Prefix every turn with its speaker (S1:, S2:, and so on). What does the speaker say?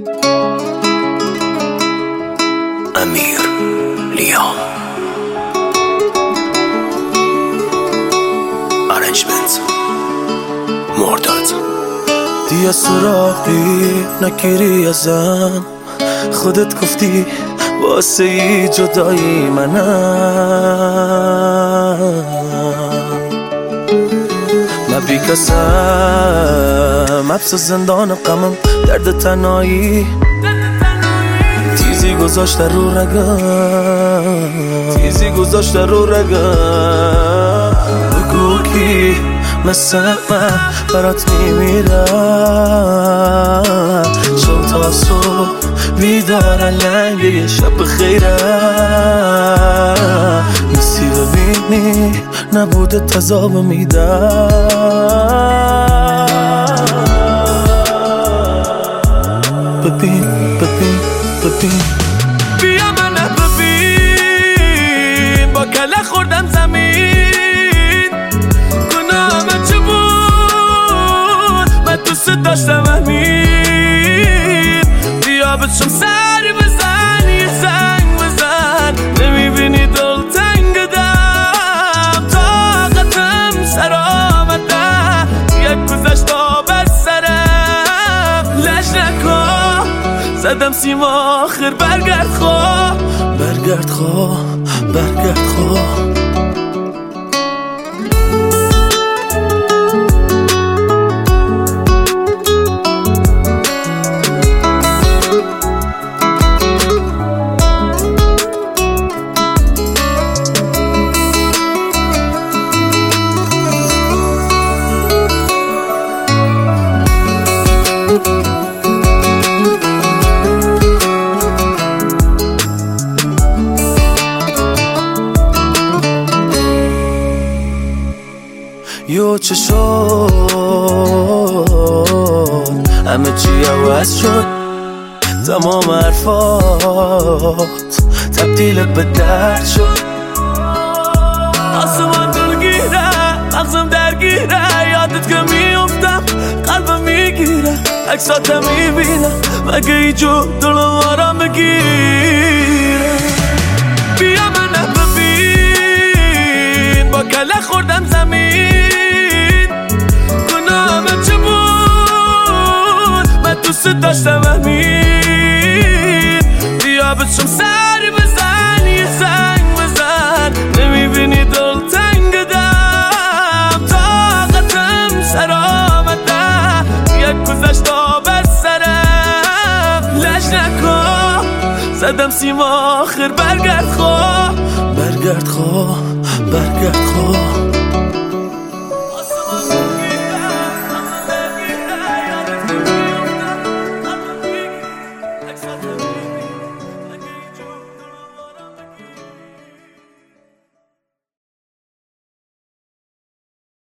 S1: امیر لیام ارنجمنت مرداد.
S2: دیگه سراغی نگیری ازم، خودت گفتی واسه ای جدایی منم. نبی کسم حبس زندان غمم، درد تنهایی تیزی گذاشته رو رگم، تیزی گذاشته رو رگم. بگو کی مثل من برات میمیرم، شب تا صبح بیدار لنگ یه شب خیرم. نیستی ببینی نبوده تذاب میدم. ببین ببین ببین
S3: بیا منو ببین، با کله خوردم زمین. گناه من چه بود؟ من دوست داشتم همین. بیا بچم سری بزن، یه زنگ بزن. نمیبینی دل تنگدم، طاقتم سر آمده. یک گذشت آب سرم، لج نکن زدم سیم آخر. برگرد خواه،
S2: برگرد خواه، برگرد خواه. یو چه شد، همه چی عوض شد. تمام حرفات تبدیل به درد شد.
S3: آسمان دلگیره، مغزم درگیره. یادت که میافتم قلبم میگیره. عکساتم میبینم مگه ایجور دلم آرام بگیره. بیا منو ببین، با کله خوردم زمین. گناه من چه بود؟ من دوست داشتم همین. بیا بچم سری بزن، یه زنگ بزن. نمیبینی دل تنگدم، طاقتم سر آمده. یک گذشت آب سرم، لج نکن زدم سیم آخر. برگرد خواه،
S2: برگرد خواه، برگرد خواه.